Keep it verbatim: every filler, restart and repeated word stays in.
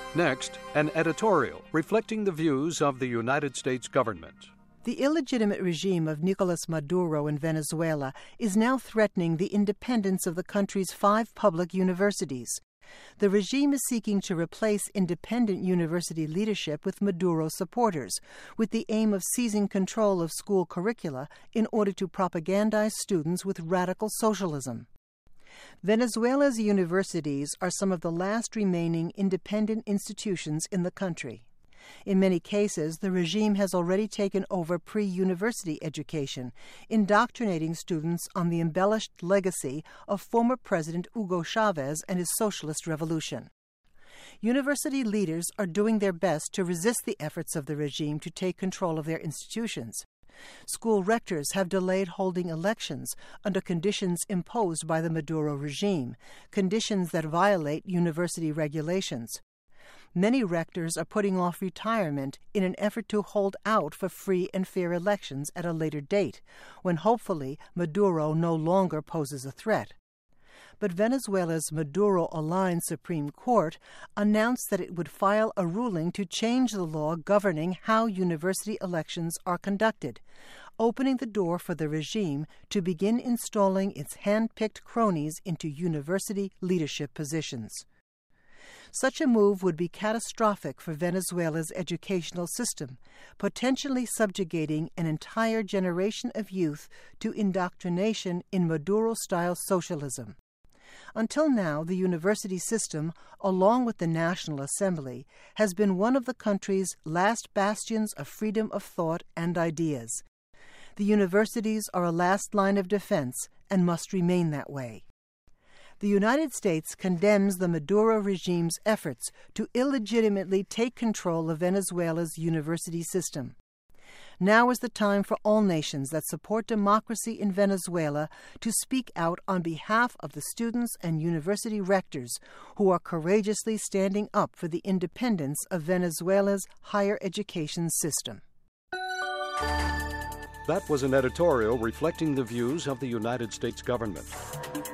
Next, an editorial reflecting the views of the United States government. The illegitimate regime of Nicolas Maduro in Venezuela is now threatening the independence of the country's five public universities. The regime is seeking to replace independent university leadership with Maduro supporters, with the aim of seizing control of school curricula in order to propagandize students with radical socialism. Venezuela's universities are some of the last remaining independent institutions in the country. In many cases, the regime has already taken over pre-university education, indoctrinating students on the embellished legacy of former President Hugo Chavez and his socialist revolution. University leaders are doing their best to resist the efforts of the regime to take control of their institutions. School rectors have delayed holding elections under conditions imposed by the Maduro regime, conditions that violate university regulations. Many rectors are putting off retirement in an effort to hold out for free and fair elections at a later date, when hopefully Maduro no longer poses a threat. But Venezuela's Maduro-aligned Supreme Court announced that it would file a ruling to change the law governing how university elections are conducted, opening the door for the regime to begin installing its hand-picked cronies into university leadership positions. Such a move would be catastrophic for Venezuela's educational system, potentially subjugating an entire generation of youth to indoctrination in Maduro-style socialism. Until now, the university system, along with the National Assembly, has been one of the country's last bastions of freedom of thought and ideas. The universities are a last line of defense and must remain that way. The United States condemns the Maduro regime's efforts to illegitimately take control of Venezuela's university system. Now is the time for all nations that support democracy in Venezuela to speak out on behalf of the students and university rectors who are courageously standing up for the independence of Venezuela's higher education system. That was an editorial reflecting the views of the United States government.